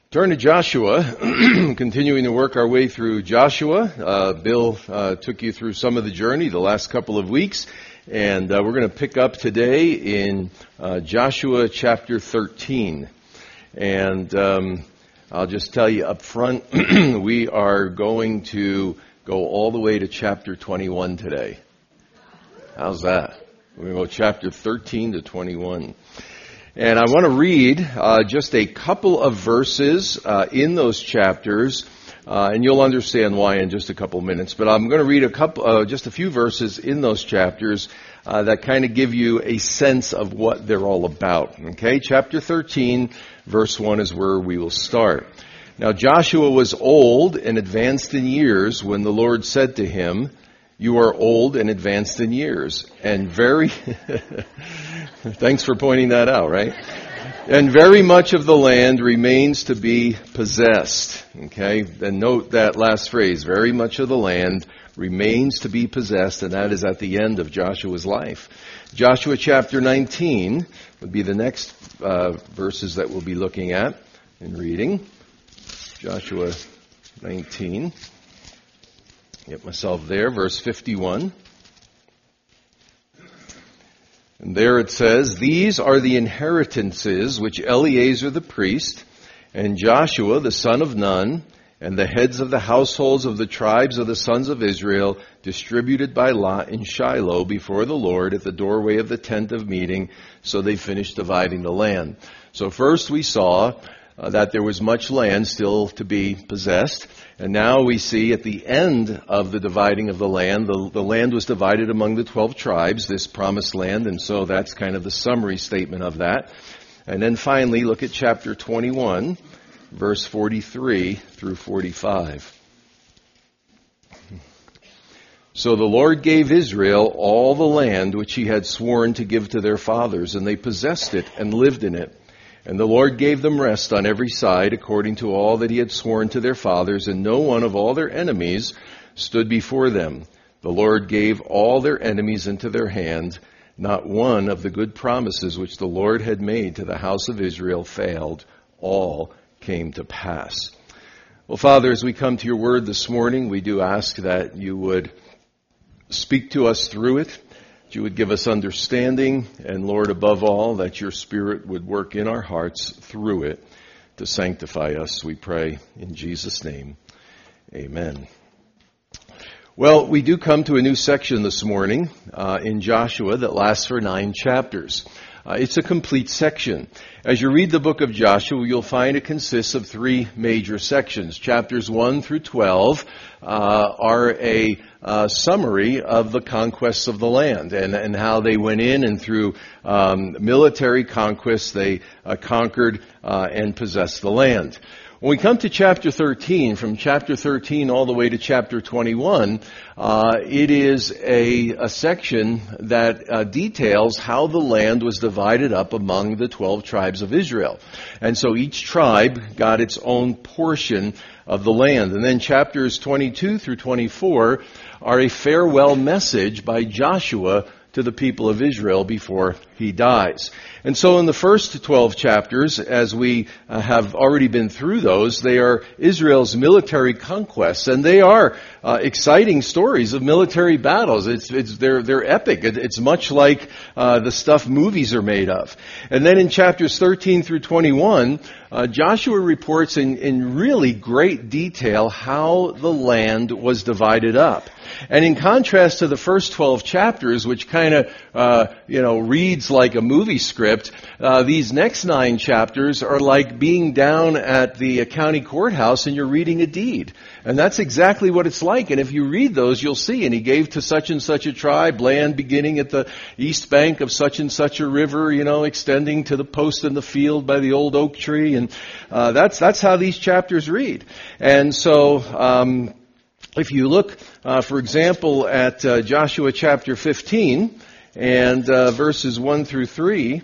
Turn to Joshua, continuing to work our way through Joshua. Bill took you through some of the journey the last couple of weeks, and we're going to pick up today in Joshua chapter 13. And I'll just tell you up front, we are going to go all the way to chapter 21 today. How's that? We're going to go chapter 13 to 21. And I want to read just a couple of verses in those chapters, and you'll understand why in just a couple of minutes. But I'm going to read just a few verses in those chapters that kind of give you a sense of what they're all about. Okay, chapter 13, verse 1 is where we will start. Now Joshua was old and advanced in years when the Lord said to him, "You are old and advanced in years, and very..." Thanks for pointing that out, right? "And very much of the land remains to be possessed." Okay, then note that last phrase, very much of the land remains to be possessed, and that is at the end of Joshua's life. Joshua chapter 19 would be the next verses that we'll be looking at and reading. Joshua 19. Get myself there, verse 51. And there it says, "These are the inheritances which Eleazar the priest and Joshua the son of Nun and the heads of the households of the tribes of the sons of Israel distributed by lot in Shiloh before the Lord at the doorway of the tent of meeting." So they finished dividing the land. So first we saw that there was much land still to be possessed. And now we see at the end of the dividing of the land was divided among the 12 tribes, this promised land, and so that's kind of the summary statement of that. And then finally, look at chapter 21, verse 43 through 45. "So the Lord gave Israel all the land which he had sworn to give to their fathers, and they possessed it and lived in it. And the Lord gave them rest on every side according to all that he had sworn to their fathers, and no one of all their enemies stood before them. The Lord gave all their enemies into their hand. Not one of the good promises which the Lord had made to the house of Israel failed. All came to pass." Well, Father, as we come to your word this morning, we do ask that you would speak to us through it. That you would give us understanding, and Lord, above all, that your Spirit would work in our hearts through it to sanctify us, we pray in Jesus' name. Amen. Well, we do come to a new section this morning in Joshua that lasts for 9 chapters. It's a complete section. As you read the book of Joshua, you'll find it consists of 3 major sections. Chapters 1 through 12 are a summary of the conquests of the land and how they went in, and through military conquests they conquered and possessed the land. When we come to chapter 13, from chapter 13 all the way to chapter 21, it is a section that details how the land was divided up among the 12 tribes of Israel. And so each tribe got its own portion of the land. And then chapters 22 through 24 are a farewell message by Joshua to the people of Israel before he dies. And so in the first 12 chapters, as we have already been through those, they are Israel's military conquests, and they are exciting stories of military battles. They're epic. It's much like the stuff movies are made of. And then in chapters 13 through 21, Joshua reports in really great detail how the land was divided up. And in contrast to the first 12 chapters, which kind of, reads like a movie script, these next 9 chapters are like being down at the county courthouse and you're reading a deed. And that's exactly what it's like. And if you read those, you'll see, and he gave to such and such a tribe land beginning at the east bank of such and such a river, extending to the post in the field by the old oak tree. And that's how these chapters read. And so, if you look, for example, at Joshua chapter 15 and verses 1 through 3,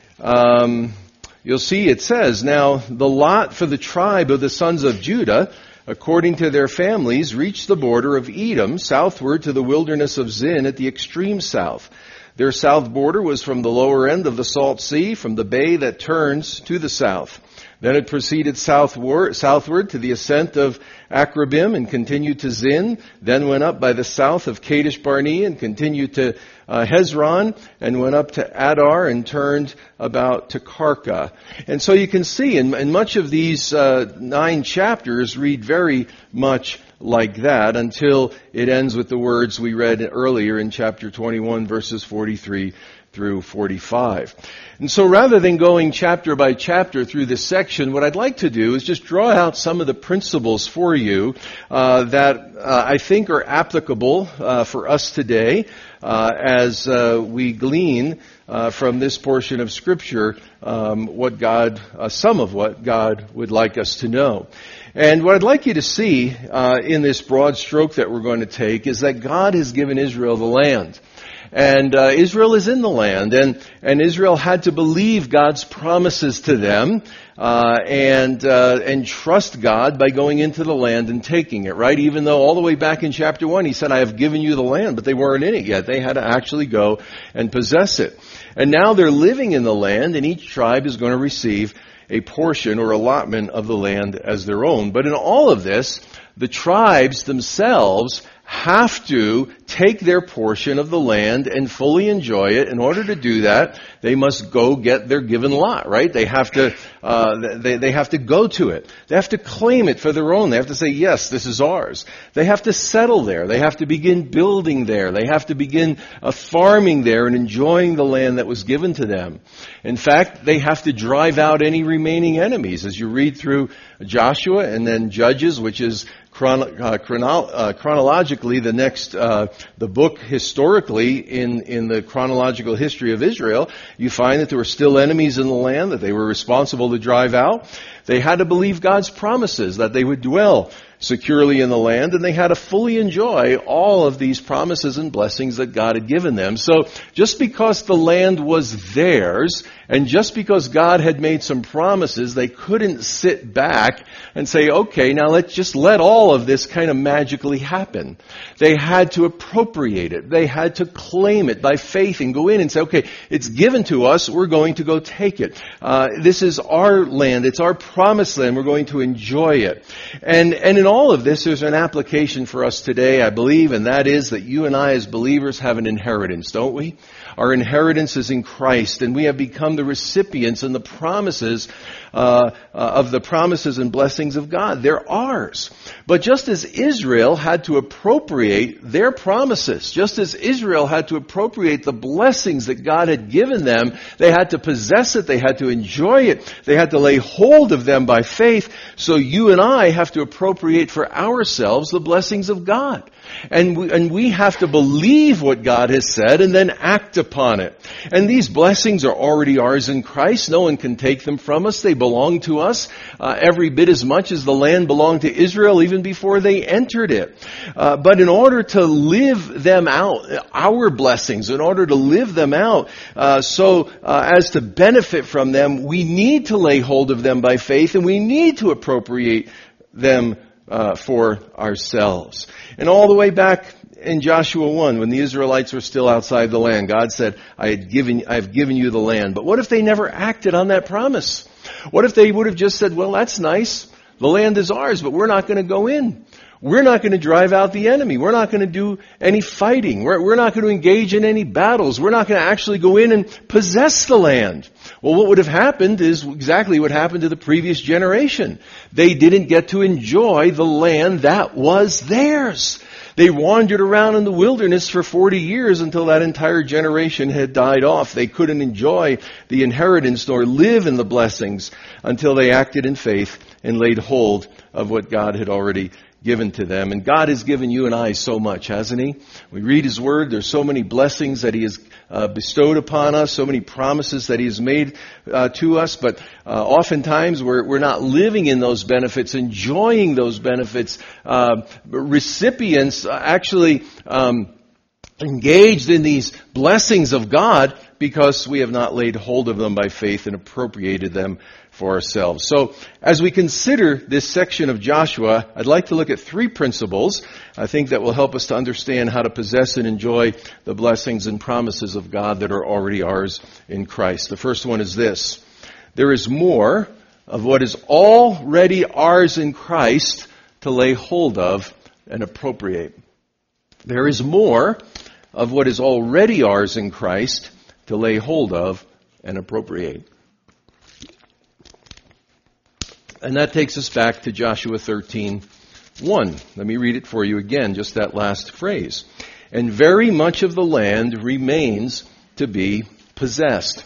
you'll see it says, "Now the lot for the tribe of the sons of Judah, according to their families, reached the border of Edom, southward to the wilderness of Zin at the extreme south. Their south border was from the lower end of the Salt Sea, from the bay that turns to the south. Then it proceeded southward to the ascent of Akrabim and continued to Zin, then went up by the south of Kadesh Barnea and continued to Hezron, and went up to Adar and turned about to Karka. And so you can see in much of these 9 chapters read very much like that until it ends with the words we read earlier in chapter 21, verses 43 through 45. And so rather than going chapter by chapter through this section, what I'd like to do is just draw out some of the principles for you that I think are applicable for us today as we glean from this portion of Scripture some of what God would like us to know. And what I'd like you to see in this broad stroke that we're going to take is that God has given Israel the land. And Israel is in the land, and Israel had to believe God's promises to them and trust God by going into the land and taking it, right? Even though all the way back in chapter 1 he said, I have given you the land, but they weren't in it yet. They had to actually go and possess it. And now they're living in the land, and each tribe is going to receive a portion or allotment of the land as their own. But in all of this, the tribes themselves have to take their portion of the land and fully enjoy it. In order to do that, they must go get their given lot, right? They have to, they have to go to it. They have to claim it for their own. They have to say, yes, this is ours. They have to settle there. They have to begin building there. They have to begin farming there and enjoying the land that was given to them. In fact, they have to drive out any remaining enemies. As you read through Joshua and then Judges, which is chronologically the next the book historically in the chronological history of Israel, you find that there were still enemies in the land that they were responsible to drive out. They had to believe God's promises that they would dwell securely in the land, and they had to fully enjoy all of these promises and blessings that God had given them. So just because the land was theirs, and just because God had made some promises, they couldn't sit back and say, okay, now let's just let all of this kind of magically happen. They had to appropriate it. They had to claim it by faith and go in and say, okay, it's given to us, we're going to go take it. This is our land, it's our promised land, we're going to enjoy it. And in all of this, there's an application for us today, I believe, and that is that you and I as believers have an inheritance, don't we? Our inheritance is in Christ, and we have become the recipients and the promises of the promises and blessings of God. They're ours. But just as Israel had to appropriate their promises, just as Israel had to appropriate the blessings that God had given them, they had to possess it, they had to enjoy it, they had to lay hold of them by faith. So you and I have to appropriate for ourselves the blessings of God. And we have to believe what God has said and then act upon it. And these blessings are already ours in Christ. No one can take them from us. They belong to us every bit as much as the land belonged to Israel even before they entered it. But in order to live them out, our blessings, in order to live them out so as to benefit from them, we need to lay hold of them by faith, and we need to appropriate them for ourselves. And all the way back in Joshua 1, when the Israelites were still outside the land, God said, I've given you the land. But what if they never acted on that promise? What if they would have just said, well, that's nice. The land is ours, but we're not going to go in. We're not going to drive out the enemy. We're not going to do any fighting. We're not going to engage in any battles. We're not going to actually go in and possess the land. Well, what would have happened is exactly what happened to the previous generation. They didn't get to enjoy the land that was theirs. They wandered around in the wilderness for 40 years until that entire generation had died off. They couldn't enjoy the inheritance nor live in the blessings until they acted in faith and laid hold of what God had already given to them. And God has given you and I so much, hasn't He? We read His Word. There's so many blessings that He has bestowed upon us, so many promises that He has made to us. But oftentimes we're not living in those benefits, enjoying those benefits. Recipients actually engaged in these blessings of God because we have not laid hold of them by faith and appropriated them for ourselves. So as we consider this section of Joshua, I'd like to look at 3 principles, I think, that will help us to understand how to possess and enjoy the blessings and promises of God that are already ours in Christ. The first one is this: there is more of what is already ours in Christ to lay hold of and appropriate. There is more of what is already ours in Christ to lay hold of and appropriate. And that takes us back to Joshua 13:1. Let me read it for you again, just that last phrase. And very much of the land remains to be possessed.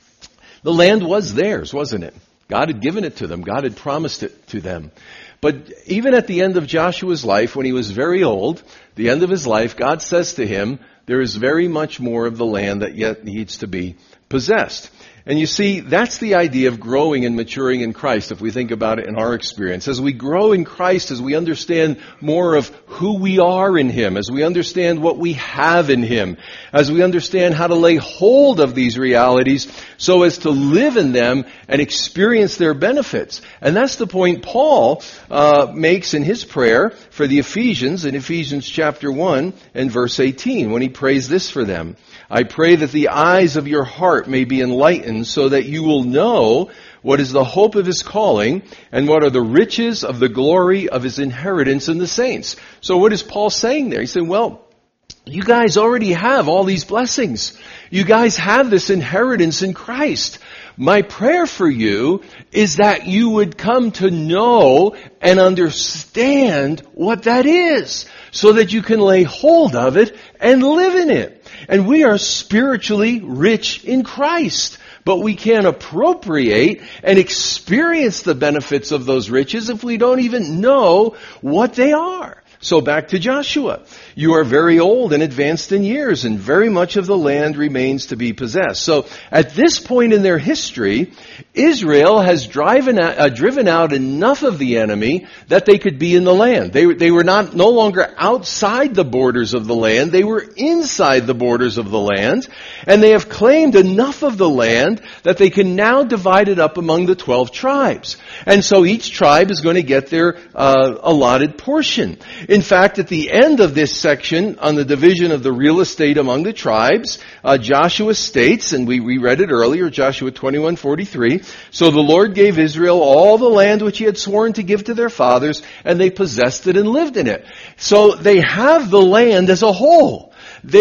The land was theirs, wasn't it? God had given it to them. God had promised it to them. But even at the end of Joshua's life, when he was very old, the end of his life, God says to him, there is very much more of the land that yet needs to be possessed. And you see, that's the idea of growing and maturing in Christ, if we think about it in our experience. As we grow in Christ, as we understand more of who we are in Him, as we understand what we have in Him, as we understand how to lay hold of these realities so as to live in them and experience their benefits. And that's the point Paul makes in his prayer for the Ephesians in Ephesians chapter 1 and verse 18, when he prays this for them. I pray that the eyes of your heart may be enlightened so that you will know what is the hope of His calling and what are the riches of the glory of His inheritance in the saints. So what is Paul saying there? He's saying, well, you guys already have all these blessings. You guys have this inheritance in Christ. My prayer for you is that you would come to know and understand what that is, so that you can lay hold of it and live in it. And we are spiritually rich in Christ, but we can't appropriate and experience the benefits of those riches if we don't even know what they are. So back to Joshua. You are very old and advanced in years, and very much of the land remains to be possessed. So at this point in their history, Israel has driven out enough of the enemy that they could be in the land. They were no longer outside the borders of the land. They were inside the borders of the land. And they have claimed enough of the land that they can now divide it up among the 12 tribes. And so each tribe is going to get their allotted portion. In fact, at the end of this section on the division of the real estate among the tribes, Joshua states, and we read it earlier, Joshua 21:43, so the Lord gave Israel all the land which He had sworn to give to their fathers, and they possessed it and lived in it. So they have the land as a whole.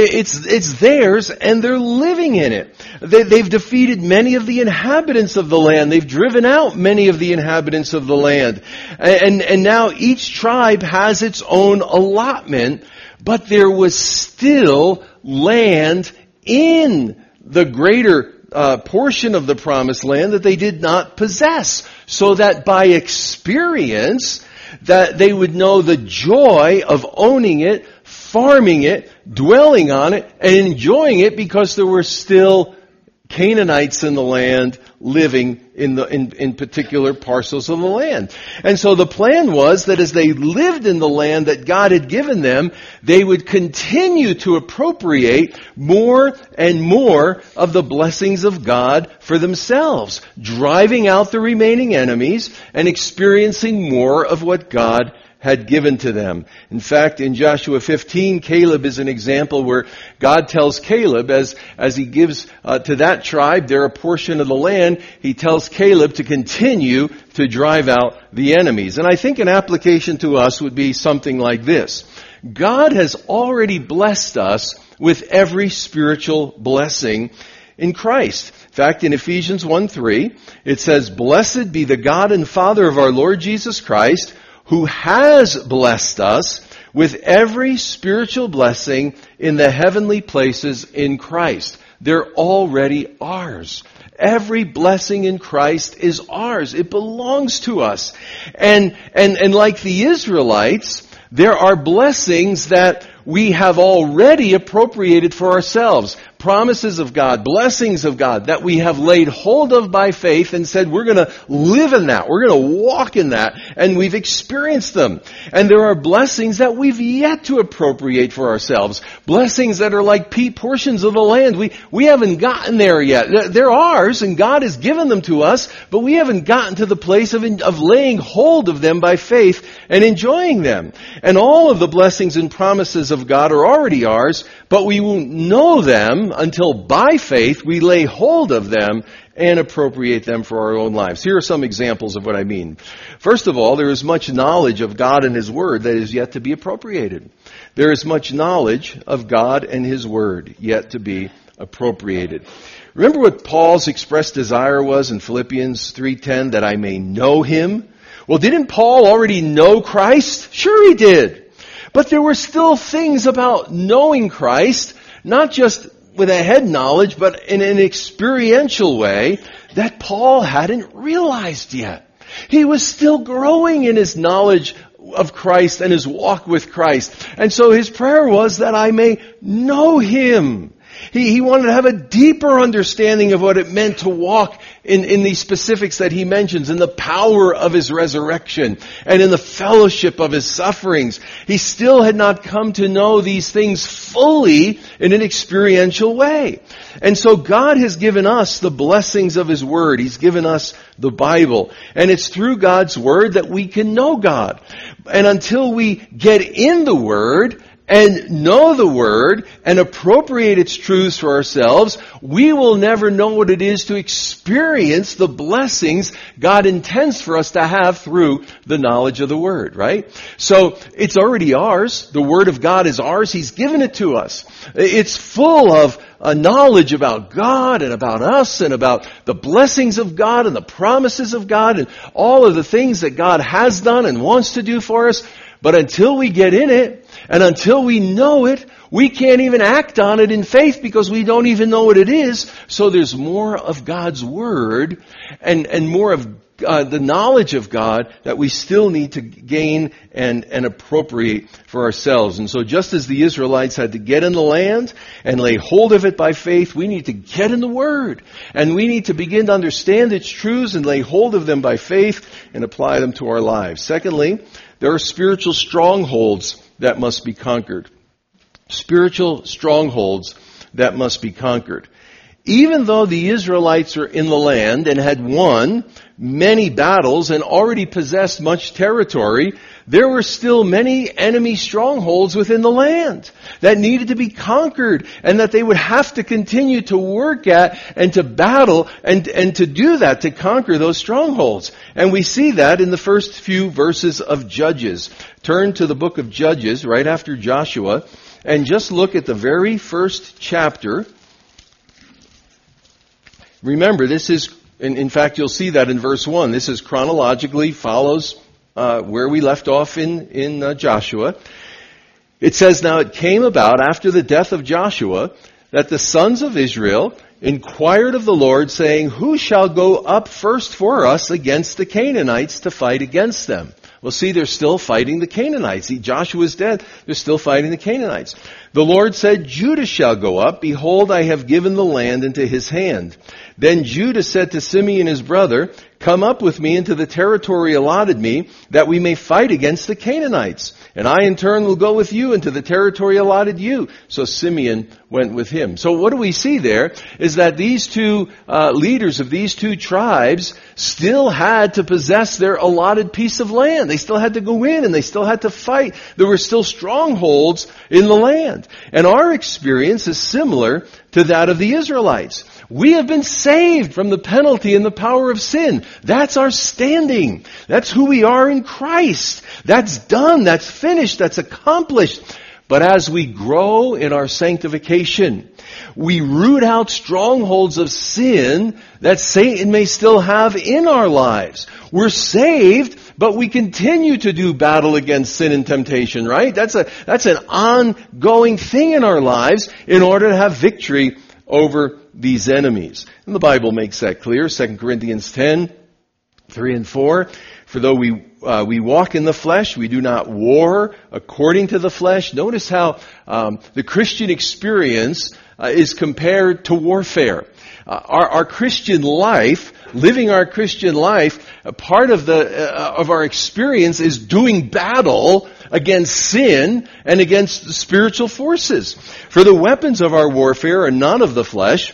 It's theirs, and they're living in it. They've defeated many of the inhabitants of the land. They've driven out many of the inhabitants of the land. And now each tribe has its own allotment, but there was still land in the greater portion of the promised land that they did not possess. So that by experience, that they would know the joy of owning it, farming it, dwelling on it, and enjoying it, because there were still Canaanites in the land living in particular parcels of the land. And so the plan was that as they lived in the land that God had given them, they would continue to appropriate more and more of the blessings of God for themselves, driving out the remaining enemies and experiencing more of what God had given to them. In fact, in Joshua 15, Caleb is an example where God tells Caleb, as he gives to that tribe their portion of the land, He tells Caleb to continue to drive out the enemies. And I think an application to us would be something like this. God has already blessed us with every spiritual blessing in Christ. In fact, in Ephesians 1:3, it says, "Blessed be the God and Father of our Lord Jesus Christ, who has blessed us with every spiritual blessing in the heavenly places in Christ." They're already ours. Every blessing in Christ is ours. It belongs to us. And like the Israelites, there are blessings that we have already appropriated for ourselves. Promises of God, blessings of God that we have laid hold of by faith and said we're going to live in that. We're going to walk in that. And we've experienced them. And there are blessings that we've yet to appropriate for ourselves. Blessings that are like portions of the land. We haven't gotten there yet. They're ours and God has given them to us, but we haven't gotten to the place of laying hold of them by faith and enjoying them. And all of the blessings and promises of God are already ours, but we won't know them until by faith we lay hold of them and appropriate them for our own lives. Here are some examples of what I mean. First of all, there is much knowledge of God and His Word that is yet to be appropriated. There is much knowledge of God and His Word yet to be appropriated. Remember what Paul's expressed desire was in Philippians 3:10, that I may know Him? Well, didn't Paul already know Christ? Sure he did. But there were still things about knowing Christ, not just with a head knowledge, but in an experiential way that Paul hadn't realized yet. He was still growing in his knowledge of Christ and his walk with Christ. And so his prayer was that I may know Him. He wanted to have a deeper understanding of what it meant to walk in these specifics that he mentions, in the power of His resurrection and in the fellowship of His sufferings. He still had not come to know these things fully in an experiential way. And so God has given us the blessings of His Word. He's given us the Bible. And it's through God's Word that we can know God. And until we get in the Word and know the Word and appropriate its truths for ourselves, we will never know what it is to experience the blessings God intends for us to have through the knowledge of the Word, right? So it's already ours. The Word of God is ours. He's given it to us. It's full of knowledge about God and about us and about the blessings of God and the promises of God and all of the things that God has done and wants to do for us. But until we get in it, and until we know it, we can't even act on it in faith because we don't even know what it is. So there's more of God's Word and more of the knowledge of God that we still need to gain and appropriate for ourselves. And so just as the Israelites had to get in the land and lay hold of it by faith, we need to get in the Word. And we need to begin to understand its truths and lay hold of them by faith and apply them to our lives. Secondly, there are spiritual strongholds that must be conquered. Spiritual strongholds that must be conquered. Even though the Israelites were in the land and had won many battles and already possessed much territory, there were still many enemy strongholds within the land that needed to be conquered and that they would have to continue to work at and to battle and to do that, to conquer those strongholds. And we see that in the first few verses of Judges. Turn to the book of Judges right after Joshua and just look at the very first chapter. Remember, this is, in fact, you'll see that in verse 1. This is chronologically follows where we left off in Joshua. It says, now it came about after the death of Joshua that the sons of Israel inquired of the Lord, saying, who shall go up first for us against the Canaanites to fight against them? Well, see, they're still fighting the Canaanites. Joshua's dead. They're still fighting the Canaanites. The Lord said, Judah shall go up. Behold, I have given the land into his hand. Then Judah said to Simeon his brother, come up with me into the territory allotted me, that we may fight against the Canaanites. And I in turn will go with you into the territory allotted you. So Simeon went with him. So what do we see there is that these two leaders of these two tribes still had to possess their allotted piece of land. They still had to go in and they still had to fight. There were still strongholds in the land. And our experience is similar to that of the Israelites. We have been saved from the penalty and the power of sin. That's our standing. That's who we are in Christ. That's done. That's finished. That's accomplished. But as we grow in our sanctification, we root out strongholds of sin that Satan may still have in our lives. We're saved, but we continue to do battle against sin and temptation, right? That's an ongoing thing in our lives in order to have victory over these enemies. And the Bible makes that clear. 2 Corinthians 10, 3 and 4. For though we walk in the flesh, we do not war according to the flesh. Notice how the Christian experience is compared to warfare. Our Christian life, living our Christian life, a part of our experience is doing battle against sin and against spiritual forces. For the weapons of our warfare are not of the flesh,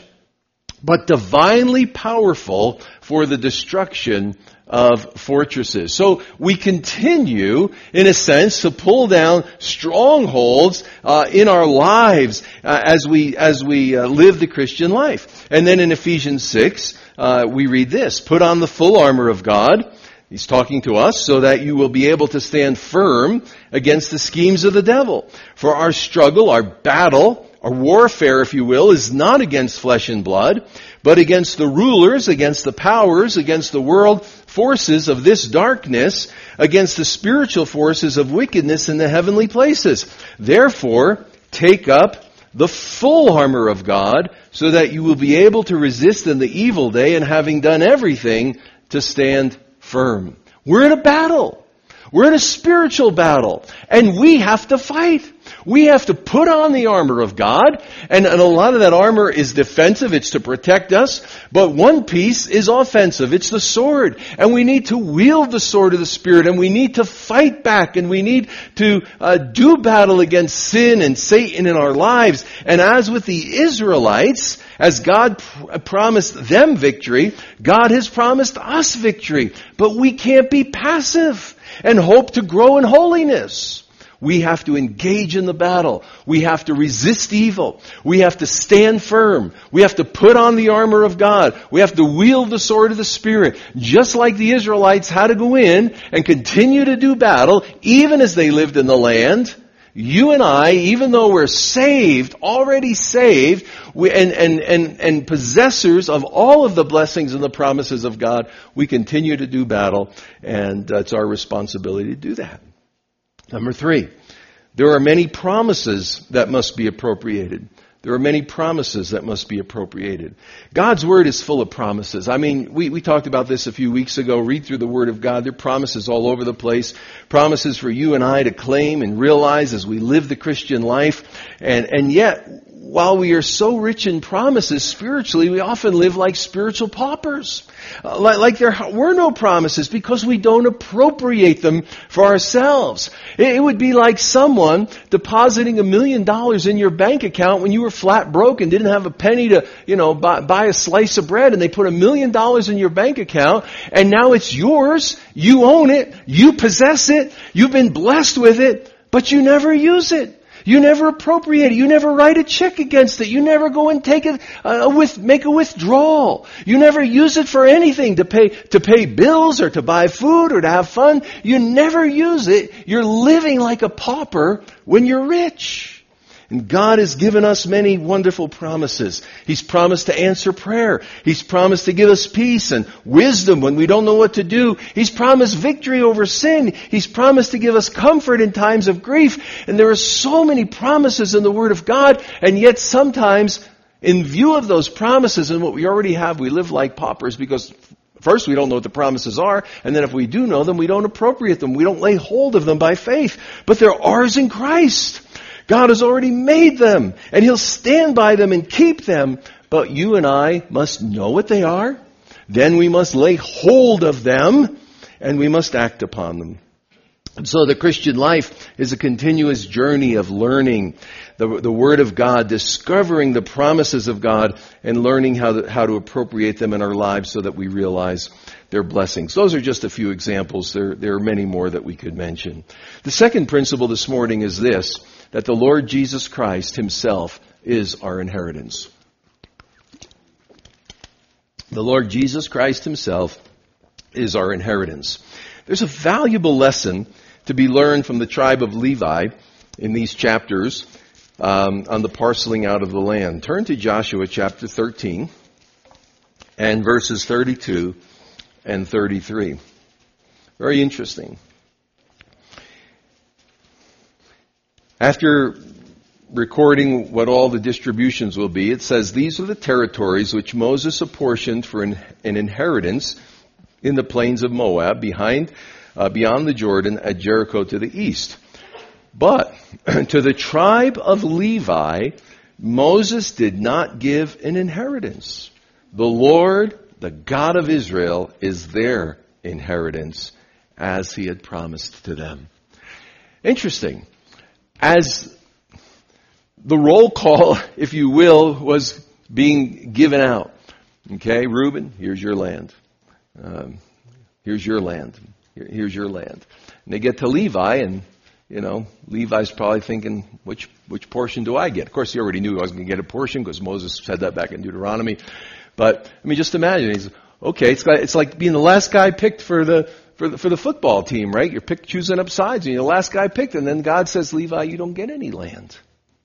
but divinely powerful for the destruction of fortresses. So we continue, in a sense, to pull down strongholds in our lives as we live the Christian life. And then in Ephesians 6, we read this, put on the full armor of God. He's talking to us so that you will be able to stand firm against the schemes of the devil. For our struggle, our battle, our warfare, if you will, is not against flesh and blood, but against the rulers, against the powers, against the world forces of this darkness, against the spiritual forces of wickedness in the heavenly places. Therefore, take up the full armor of God so that you will be able to resist in the evil day, and having done everything, to stand firm. We're in a battle. We're in a spiritual battle, and we have to fight. We have to put on the armor of God, and a lot of that armor is defensive. It's to protect us, but one piece is offensive. It's the sword, and we need to wield the sword of the Spirit, and we need to fight back, and we need to do battle against sin and Satan in our lives. And as with the Israelites, as God promised them victory, God has promised us victory. But we can't be passive and hope to grow in holiness. We have to engage in the battle. We have to resist evil. We have to stand firm. We have to put on the armor of God. We have to wield the sword of the Spirit. Just like the Israelites had to go in and continue to do battle, even as they lived in the land, you and I, even though we're saved, already saved, and possessors of all of the blessings and the promises of God, we continue to do battle, and it's our responsibility to do that. Number 3, there are many promises that must be appropriated. There are many promises that must be appropriated. God's Word is full of promises. I mean, we talked about this a few weeks ago. Read through the Word of God. There are promises all over the place. Promises for you and I to claim and realize as we live the Christian life. And yet, while we are so rich in promises spiritually, we often live like spiritual paupers. Like there were no promises because we don't appropriate them for ourselves. It would be like someone depositing $1 million in your bank account when you were flat broke and didn't have a penny to, buy a slice of bread, and they put $1 million in your bank account, and now it's yours. You own it. You possess it. You've been blessed with it, but you never use it. You never appropriate it. You never write a check against it. You never go and take it, make a withdrawal. You never use it for anything, to pay bills or to buy food or to have fun. You never use it. You're living like a pauper when you're rich. And God has given us many wonderful promises. He's promised to answer prayer. He's promised to give us peace and wisdom when we don't know what to do. He's promised victory over sin. He's promised to give us comfort in times of grief. And there are so many promises in the Word of God, and yet sometimes, in view of those promises and what we already have, we live like paupers because first, we don't know what the promises are, and then if we do know them, we don't appropriate them. We don't lay hold of them by faith. But they're ours in Christ. God has already made them, and He'll stand by them and keep them. But you and I must know what they are. Then we must lay hold of them, and we must act upon them. And so the Christian life is a continuous journey of learning the Word of God, discovering the promises of God, and learning how to appropriate them in our lives so that we realize their blessings. Those are just a few examples. There are many more that we could mention. The second principle this morning is this, that the Lord Jesus Christ Himself is our inheritance. The Lord Jesus Christ Himself is our inheritance. There's a valuable lesson to be learned from the tribe of Levi in these chapters on the parceling out of the land. Turn to Joshua chapter 13 and verses 32 and 33. Very interesting. After recording what all the distributions will be, it says, "These are the territories which Moses apportioned for an inheritance in the plains of Moab, beyond the Jordan at Jericho to the east. But to the tribe of Levi, Moses did not give an inheritance. The Lord, the God of Israel, is their inheritance, as He had promised to them." Interesting. As the roll call, if you will, was being given out. Okay, Reuben, here's your land. Here's your land. Here's your land. And they get to Levi, and Levi's probably thinking, which portion do I get? Of course, he already knew I was going to get a portion because Moses said that back in Deuteronomy. But I mean, just imagine. It's like being the last guy picked for the football team, right? You're choosing up sides, and you're the last guy picked, and then God says, Levi, you don't get any land.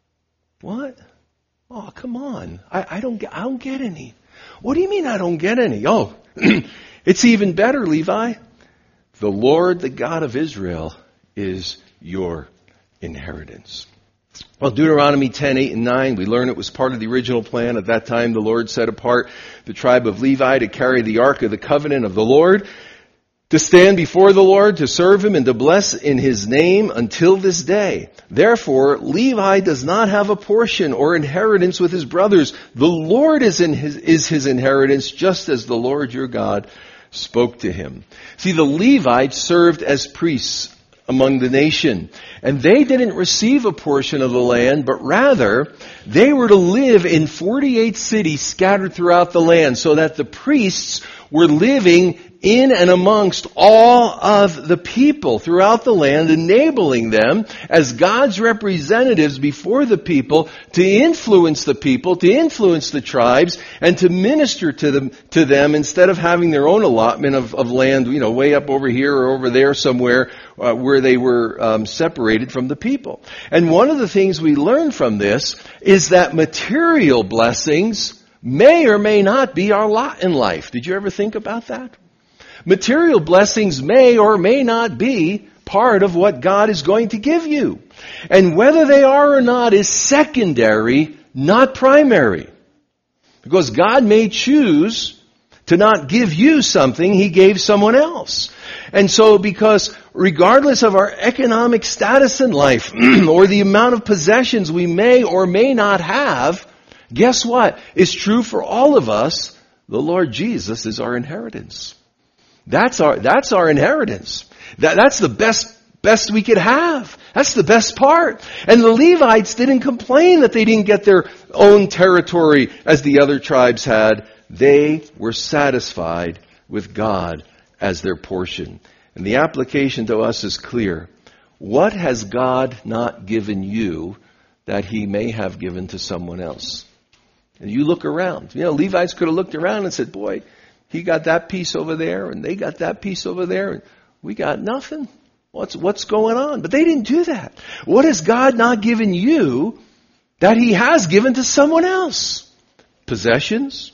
What? Oh, come on. I don't get any. What do you mean I don't get any? Oh, it's even better, Levi. The Lord, the God of Israel, is your inheritance. Well, Deuteronomy 10, 8, and 9, we learn it was part of the original plan. At that time, the Lord set apart the tribe of Levi to carry the Ark of the Covenant of the Lord, to stand before the Lord, to serve Him, and to bless in His name until this day. Therefore, Levi does not have a portion or inheritance with his brothers. The Lord is his inheritance, just as the Lord your God spoke to him. See, the Levites served as priests among the nation, and they didn't receive a portion of the land, but rather they were to live in 48 cities scattered throughout the land, so that the priests were living in and amongst all of the people throughout the land, enabling them as God's representatives before the people to influence the people, to influence the tribes, and to minister to them instead of having their own allotment of land, way up over here or over there somewhere where they were separated from the people. And one of the things we learn from this is that material blessings may or may not be our lot in life. Did you ever think about that? Material blessings may or may not be part of what God is going to give you. And whether they are or not is secondary, not primary. Because God may choose to not give you something He gave someone else. And so because regardless of our economic status in life or the amount of possessions we may or may not have, guess what? It's true for all of us. The Lord Jesus is our inheritance. That's our inheritance. That's the best we could have. That's the best part. And the Levites didn't complain that they didn't get their own territory as the other tribes had. They were satisfied with God as their portion. And the application to us is clear. What has God not given you that He may have given to someone else? And you look around. Levites could have looked around and said, boy, he got that piece over there, and they got that piece over there, and we got nothing. What's going on? But they didn't do that. What has God not given you that He has given to someone else? Possessions,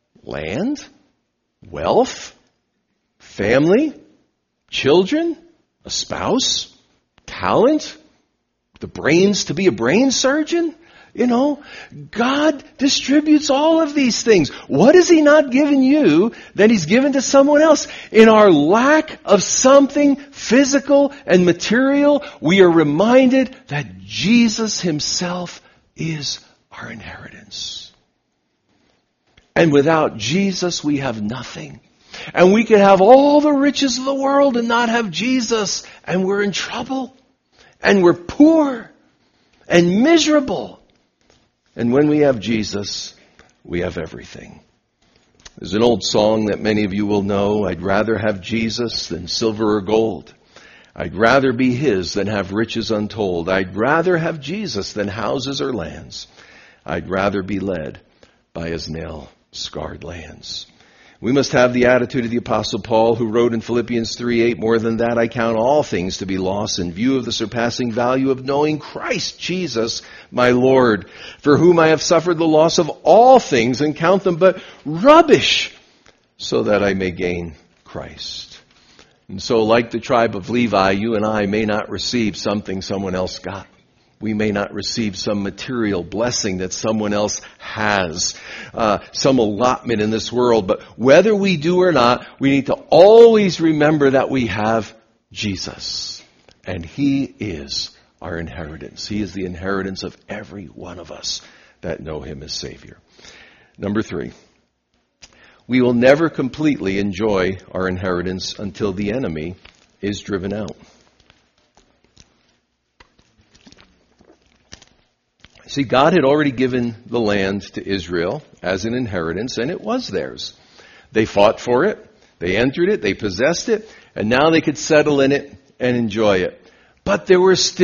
land, wealth, family, children, a spouse, talent, the brains to be a brain surgeon. God distributes all of these things. What has He not given you that He's given to someone else? In our lack of something physical and material, we are reminded that Jesus Himself is our inheritance. And without Jesus, we have nothing. And we could have all the riches of the world and not have Jesus, and we're in trouble. And we're poor and miserable. And when we have Jesus, we have everything. There's an old song that many of you will know. I'd rather have Jesus than silver or gold. I'd rather be His than have riches untold. I'd rather have Jesus than houses or lands. I'd rather be led by His nail-scarred lands. We must have the attitude of the Apostle Paul, who wrote in Philippians 3:8, more than that, I count all things to be lost in view of the surpassing value of knowing Christ Jesus, my Lord, for whom I have suffered the loss of all things and count them but rubbish, so that I may gain Christ. And so, like the tribe of Levi, you and I may not receive something someone else got. We may not receive some material blessing that someone else has, some allotment in this world. But whether we do or not, we need to always remember that we have Jesus. And He is our inheritance. He is the inheritance of every one of us that know Him as Savior. Number 3, we will never completely enjoy our inheritance until the enemy is driven out. See, God had already given the land to Israel as an inheritance, and it was theirs. They fought for it, they entered it, they possessed it, and now they could settle in it and enjoy it. But there were still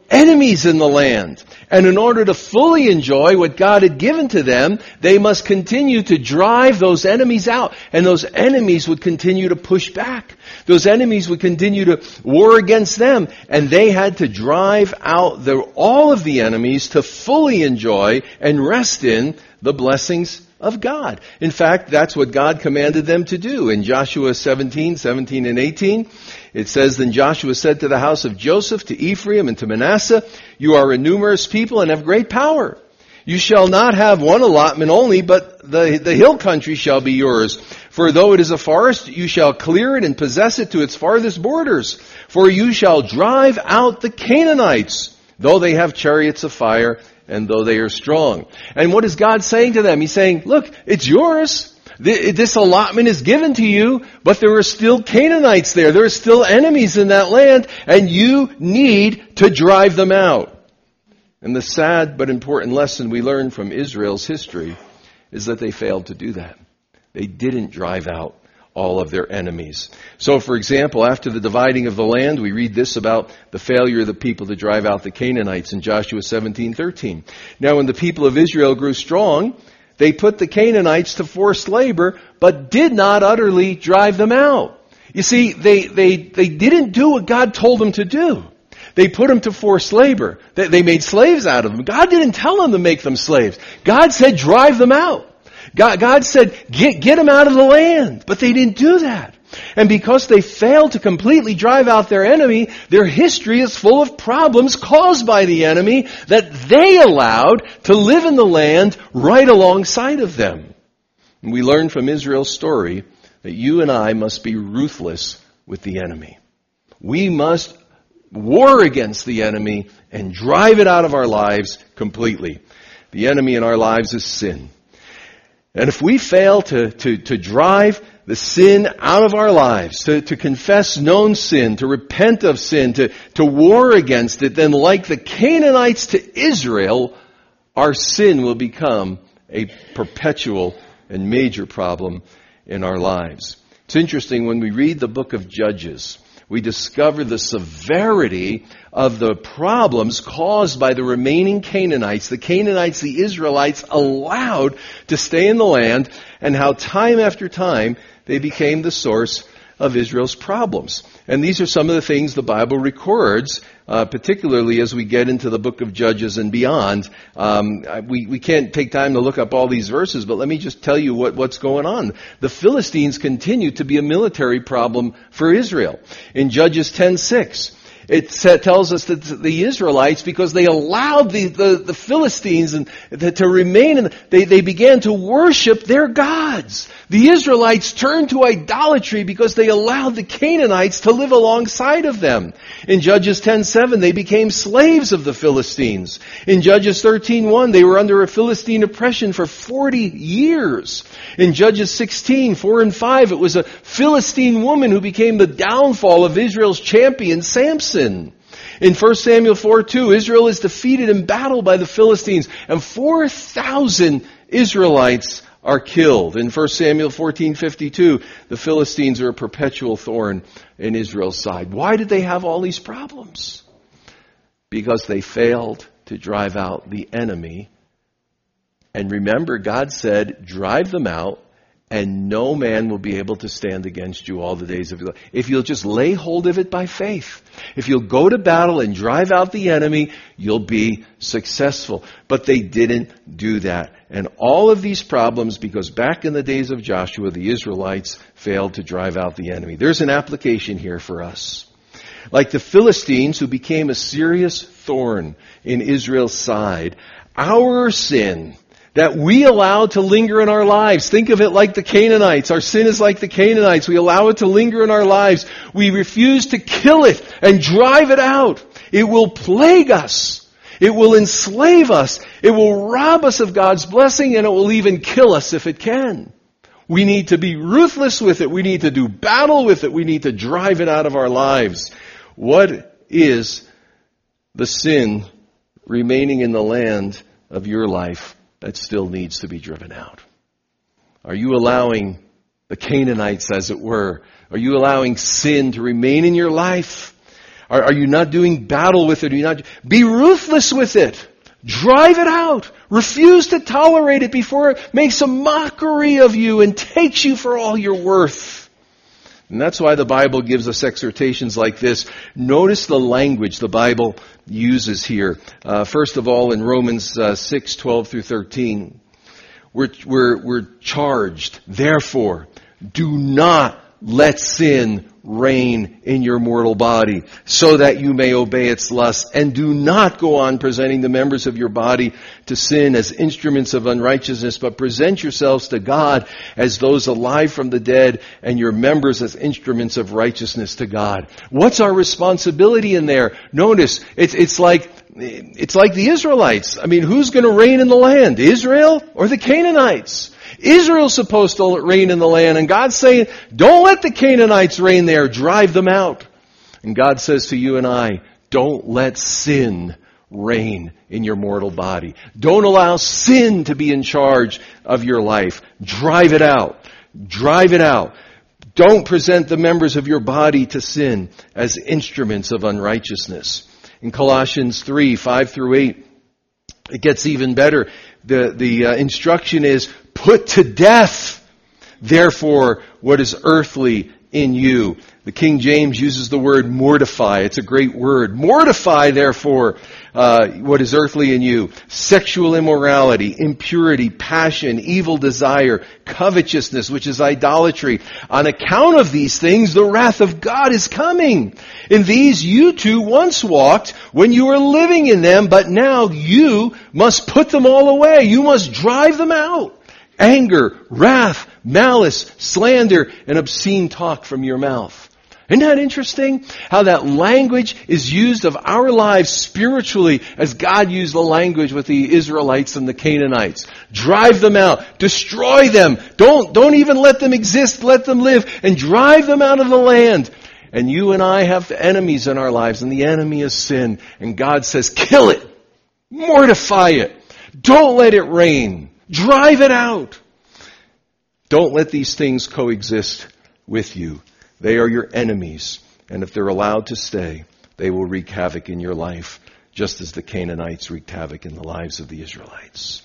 enemies in the land. And in order to fully enjoy what God had given to them, they must continue to drive those enemies out. And those enemies would continue to push back. Those enemies would continue to war against them. And they had to drive out all of the enemies to fully enjoy and rest in the blessings of God. In fact, that's what God commanded them to do. In Joshua 17 and 18, it says, Then Joshua said to the house of Joseph, to Ephraim, and to Manasseh, You are a numerous people and have great power. You shall not have one allotment only, but the hill country shall be yours. For though it is a forest, you shall clear it and possess it to its farthest borders. For you shall drive out the Canaanites, though they have chariots of fire, and though they are strong. And what is God saying to them? He's saying, look, it's yours. This allotment is given to you, but there are still Canaanites there. There are still enemies in that land, and you need to drive them out. And the sad but important lesson we learn from Israel's history is that they failed to do that. They didn't drive out all of their enemies. So, for example, after the dividing of the land, we read this about the failure of the people to drive out the Canaanites in Joshua 17:13. Now, when the people of Israel grew strong, they put the Canaanites to forced labor, but did not utterly drive them out. You see, they didn't do what God told them to do. They put them to forced labor. They made slaves out of them. God didn't tell them to make them slaves. God said, drive them out. God said, get them out of the land. But they didn't do that. And because they failed to completely drive out their enemy, their history is full of problems caused by the enemy that they allowed to live in the land right alongside of them. And we learn from Israel's story that you and I must be ruthless with the enemy. We must war against the enemy and drive it out of our lives completely. The enemy in our lives is sin. And if we fail to drive the sin out of our lives, to confess known sin, to repent of sin, to war against it, then like the Canaanites to Israel, our sin will become a perpetual and major problem in our lives. It's interesting, when we read the book of Judges, we discover the severity of the problems caused by the remaining Canaanites, the Israelites allowed to stay in the land, and how time after time they became the source of Israel's problems. And these are some of the things the Bible records, particularly as we get into the book of Judges and beyond. We can't take time to look up all these verses, but let me just tell you what's going on. The Philistines continue to be a military problem for Israel. In Judges 10:6, it tells us that the Israelites, because they allowed the Philistines to remain, they began to worship their gods. The Israelites turned to idolatry because they allowed the Canaanites to live alongside of them. In Judges 10:7, they became slaves of the Philistines. In Judges 13:1, they were under a Philistine oppression for 40 years. In Judges 16:4 and 5, it was a Philistine woman who became the downfall of Israel's champion, Samson. In 1 Samuel 4:2, Israel is defeated in battle by the Philistines, and 4,000 Israelites are killed. In 1 Samuel 14:52, the Philistines are a perpetual thorn in Israel's side. Why did they have all these problems? Because they failed to drive out the enemy. And remember, God said, drive them out, and no man will be able to stand against you all the days of your life. If you'll just lay hold of it by faith, if you'll go to battle and drive out the enemy, you'll be successful. But they didn't do that. And all of these problems, because back in the days of Joshua, the Israelites failed to drive out the enemy. There's an application here for us. Like the Philistines, who became a serious thorn in Israel's side, our sin that we allow to linger in our lives. Think of it like the Canaanites. Our sin is like the Canaanites. We allow it to linger in our lives. We refuse to kill it and drive it out. It will plague us. It will enslave us. It will rob us of God's blessing, and it will even kill us if it can. We need to be ruthless with it. We need to do battle with it. We need to drive it out of our lives. What is the sin remaining in the land of your life that still needs to be driven out? Are you allowing the Canaanites, as it were? Are you allowing sin to remain in your life? Are you not doing battle with it? Are you not? Be ruthless with it. Drive it out. Refuse to tolerate it before it makes a mockery of you and takes you for all you're worth. And that's why the Bible gives us exhortations like this. Notice the language the Bible uses here. First of all, in Romans 6:12 through 13, we're charged. Therefore, do not let sin reign in your mortal body, so that you may obey its lust. And do not go on presenting the members of your body to sin as instruments of unrighteousness, but present yourselves to God as those alive from the dead, and your members as instruments of righteousness to God. What's our responsibility in there? Notice, it's like the Israelites. I mean, who's going to reign in the land? Israel or the Canaanites? Israel's supposed to reign in the land, and God's saying, don't let the Canaanites reign there, drive them out. And God says to you and I, don't let sin reign in your mortal body. Don't allow sin to be in charge of your life. Drive it out. Drive it out. Don't present the members of your body to sin as instruments of unrighteousness. In Colossians 3:5 through 8, it gets even better. The instruction is, put to death, therefore, what is earthly in you. The King James uses the word mortify. It's a great word. Mortify, therefore, what is earthly in you. Sexual immorality, impurity, passion, evil desire, covetousness, which is idolatry. On account of these things, the wrath of God is coming. In these you too once walked when you were living in them, but now you must put them all away. You must drive them out. Anger, wrath, malice, slander, and obscene talk from your mouth. Isn't that interesting? How that language is used of our lives spiritually as God used the language with the Israelites and the Canaanites. Drive them out. Destroy them. Don't even let them exist. Let them live. And drive them out of the land. And you and I have enemies in our lives, and the enemy is sin. And God says, kill it. Mortify it. Don't let it reign. Drive it out. Don't let these things coexist with you. They are your enemies. And if they're allowed to stay, they will wreak havoc in your life, just as the Canaanites wreaked havoc in the lives of the Israelites.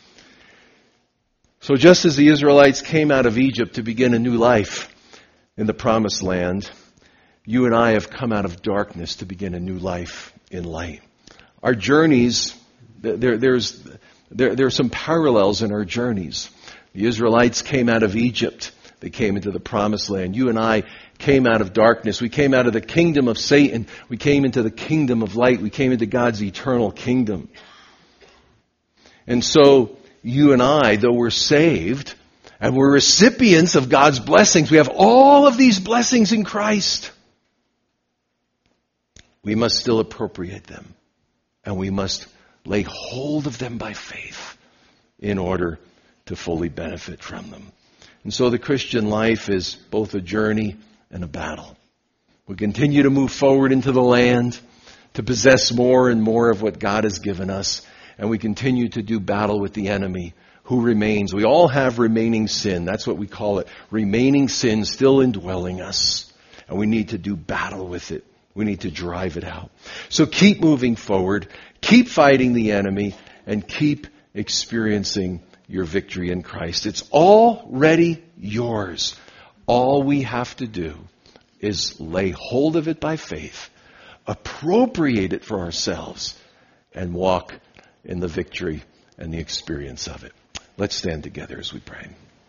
So just as the Israelites came out of Egypt to begin a new life in the Promised Land, you and I have come out of darkness to begin a new life in light. Our journeys, there are some parallels in our journeys. The Israelites came out of Egypt. They came into the Promised Land. You and I came out of darkness. We came out of the kingdom of Satan. We came into the kingdom of light. We came into God's eternal kingdom. And so you and I, though we're saved and we're recipients of God's blessings, we have all of these blessings in Christ. We must still appropriate them. And we must lay hold of them by faith in order to fully benefit from them. And so the Christian life is both a journey and a battle. We continue to move forward into the land to possess more and more of what God has given us. And we continue to do battle with the enemy who remains. We all have remaining sin. That's what we call it. Remaining sin still indwelling us. And we need to do battle with it. We need to drive it out. So keep moving forward. Keep fighting the enemy. And keep experiencing your victory in Christ. It's already yours. All we have to do is lay hold of it by faith, appropriate it for ourselves, and walk in the victory and the experience of it. Let's stand together as we pray.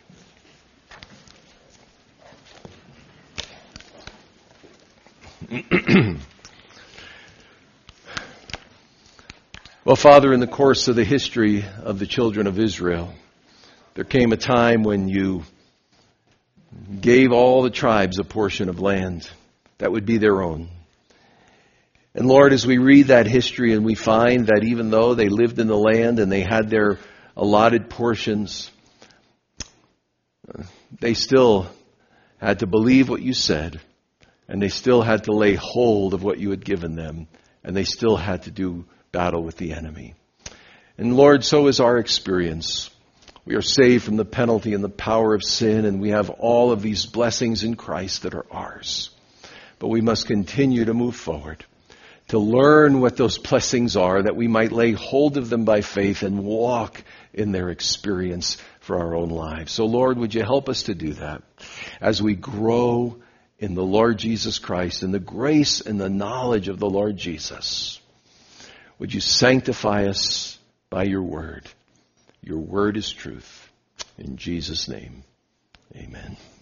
Well, Father, in the course of the history of the children of Israel, there came a time when you gave all the tribes a portion of land that would be their own. And Lord, as we read that history and we find that even though they lived in the land and they had their allotted portions, they still had to believe what you said, and they still had to lay hold of what you had given them, and they still had to do battle with the enemy. And Lord, so is our experience. We are saved from the penalty and the power of sin, and we have all of these blessings in Christ that are ours. but we must continue to move forward, to learn what those blessings are, that we might lay hold of them by faith and walk in their experience for our own lives. So Lord, would you help us to do that as we grow in the Lord Jesus Christ, in the grace and the knowledge of the Lord Jesus. Would you sanctify us by your word? Your word is truth. In Jesus' name, amen.